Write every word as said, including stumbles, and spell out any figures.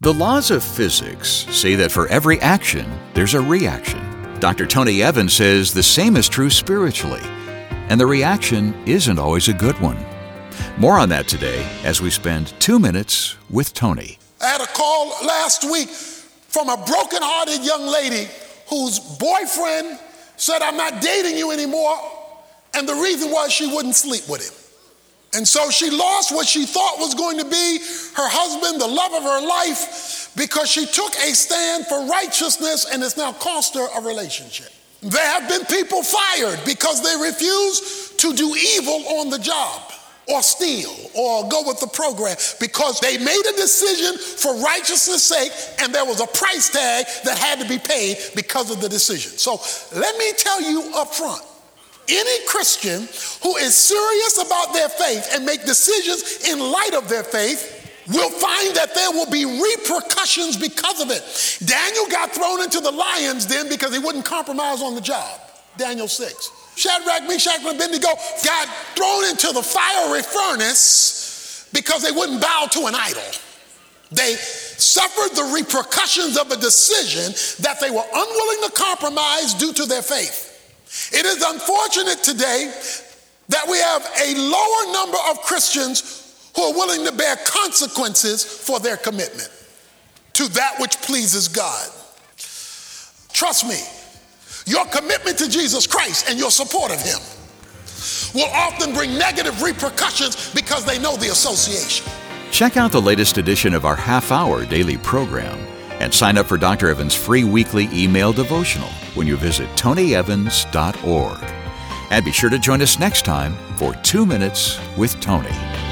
The laws of physics say that for every action, there's a reaction. Doctor Tony Evans says the same is true spiritually, and the reaction isn't always a good one. More on that today as we spend two minutes with Tony. I had a call last week from a broken-hearted young lady whose boyfriend said, "I'm not dating you anymore," and the reason was she wouldn't sleep with him. And so she lost what she thought was going to be her husband, the love of her life, because she took a stand for righteousness, and it's now cost her a relationship. There have been people fired because they refuse to do evil on the job, or steal, or go with the program, because they made a decision for righteousness' sake, and there was a price tag that had to be paid because of the decision. So let me tell you up front, any Christian who is serious about their faith and make decisions in light of their faith will find that there will be repercussions because of it. Daniel got thrown into the lion's den because he wouldn't compromise on the job. Daniel six. Shadrach, Meshach, and Abednego got thrown into the fiery furnace because they wouldn't bow to an idol. They suffered the repercussions of a decision that they were unwilling to compromise due to their faith. It is unfortunate today that we have a lower number of Christians who are willing to bear consequences for their commitment to that which pleases God. Trust me, your commitment to Jesus Christ and your support of him will often bring negative repercussions because they know the association. Check out the latest edition of our half-hour daily program and sign up for Doctor Evans' free weekly email devotional when you visit tony evans dot org. And be sure to join us next time for Two Minutes with Tony.